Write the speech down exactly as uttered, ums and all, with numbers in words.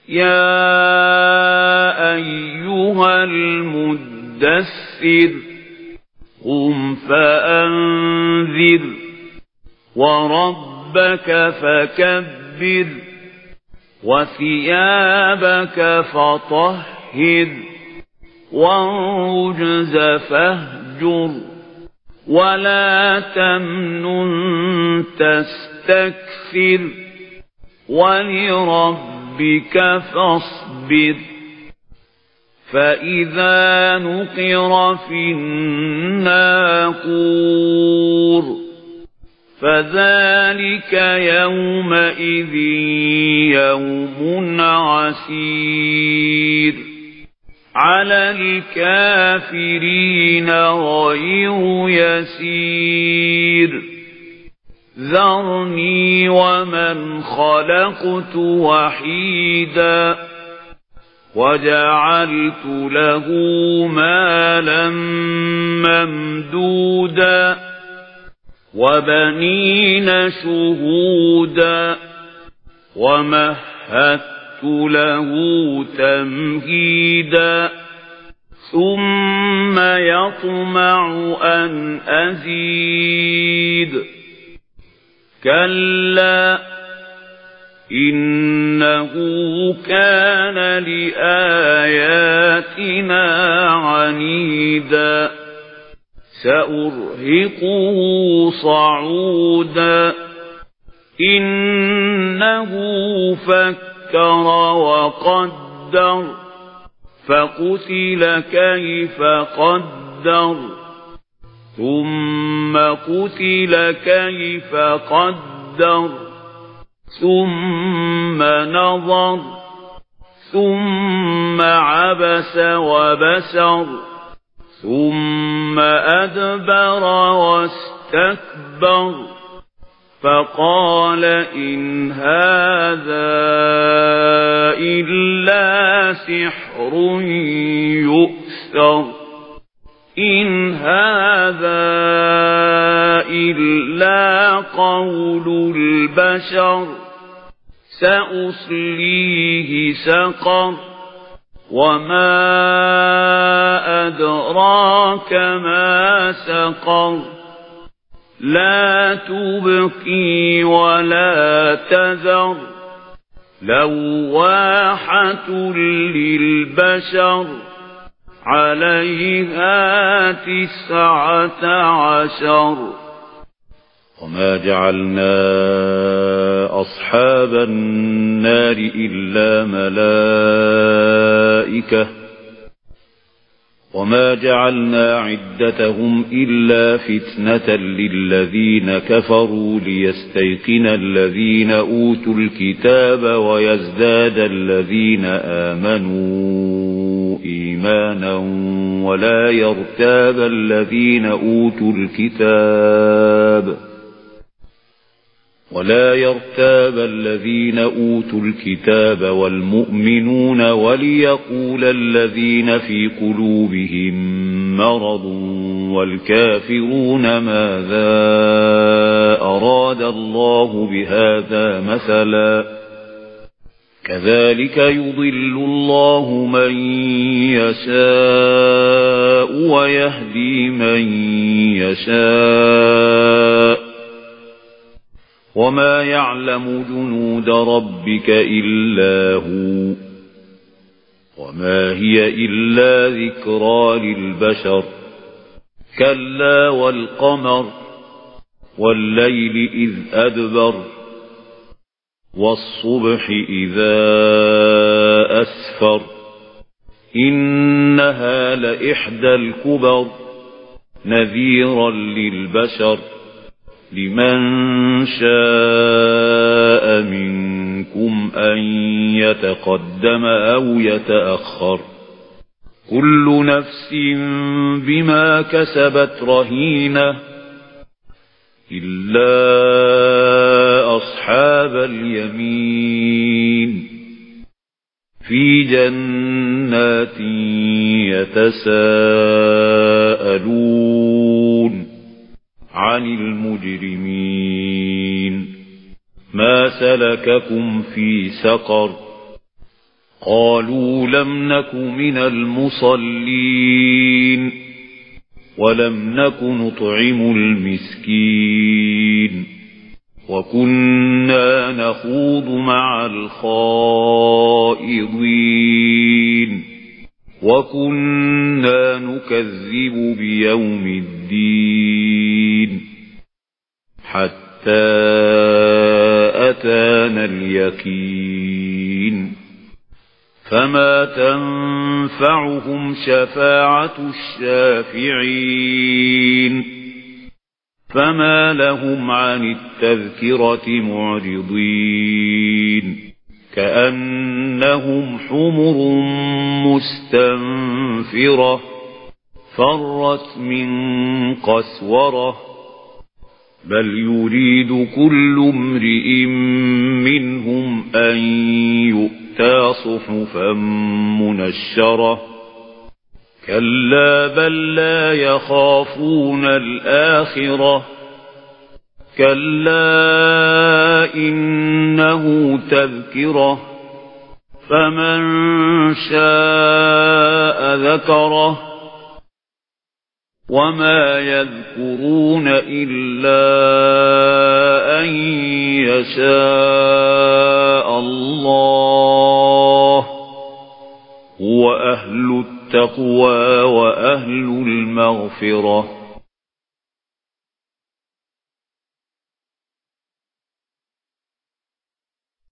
يا أيها المدثر قم فأنذر وربك فكبر وثيابك فطهر والرجز فاهجر ولا تمنن تستكثر ولربك فاصبر فإذا نقر في الناقور فذلك يومئذ يوم عسير على الكافرين غير يسير ذرني ومن خلقت وحيدا وجعلت له مالا ممدودا وبنين شهودا ومهدت له تمهيدا ثم يطمع أن أزيد كلا إنه كان لآياتنا عنيدا سأرهقه صعودا إنه فكر وقدر فقتل كيف قدر ثم قتل كيف قدر ثم نظر ثم عبس وبسر ثم أدبر واستكبر فقال إن هذا إلا سحر يؤثر إن هذا إلا قول البشر سأصليه سقر وما أدراك ما سقر لا تبقي ولا تذر لواحة للبشر عليها تسعة عشر وما جعلنا أصحاب النار إلا ملائكة وما جعلنا عدتهم إلا فتنة للذين كفروا ليستيقن الذين أوتوا الكتاب ويزداد الذين آمنوا إيمانا ولا يرتاب الذين أوتوا الكتاب ولا يرتاب الذين أوتوا الكتاب والمؤمنون وليقول الذين في قلوبهم مرض والكافرون ماذا أراد الله بهذا مثلا كذلك يضل الله من يشاء ويهدي من يشاء وما يعلم جنود ربك إلا هو وما هي إلا ذكرى للبشر كلا والقمر والليل إذ أدبر والصبح إذا أسفر إنها لإحدى الكبر نذيرا للبشر لمن شاء منكم أن يتقدم أو يتأخر كل نفس بما كسبت رهينة إلا أصحاب اليمين في جنات يتساءلون عن المجرمين ما سلككم في سقر قالوا لم نك من المصلين ولم نك نطعم المسكين وكنا نخوض مع الخائضين وكنا نكذب بيوم الدين حتى أتانا اليقين فما تنفعهم شفاعة الشافعين فما لهم عن التذكرة معرضين كأنهم حمر مستنفرة فرت من قسورة بل يريد كل امرئ منهم أن يؤتى صحفا منشرة كلا بل لا يخافون الآخرة كلا إنه تذكرة فمن شاء ذكره وما يذكرون إلا أن يشاء الله هو أهل التقوى وأهل المغفرة